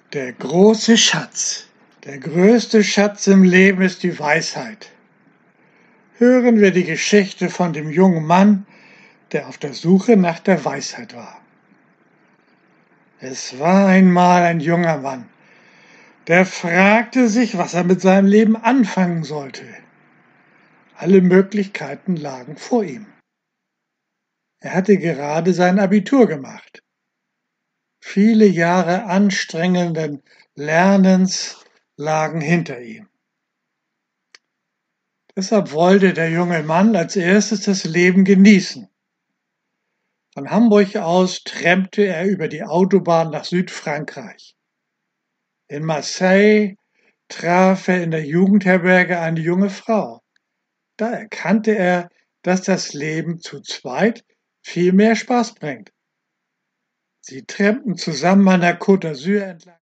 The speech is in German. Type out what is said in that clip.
Der große Schatz. Der größte Schatz im Leben ist die Weisheit. Hören wir die Geschichte von dem jungen Mann, der auf der Suche nach der Weisheit war. Es war einmal ein junger Mann, der fragte sich, was er mit seinem Leben anfangen sollte. Alle Möglichkeiten lagen vor ihm. Er hatte gerade sein Abitur gemacht. Viele Jahre anstrengenden Lernens lagen hinter ihm. Deshalb wollte der junge Mann als erstes das Leben genießen. Von Hamburg aus trampte er über die Autobahn nach Südfrankreich. In Marseille traf er in der Jugendherberge eine junge Frau. Da erkannte er, dass das Leben zu zweit viel mehr Spaß bringt. Sie trampten zusammen an der Côte d'Azur entlang.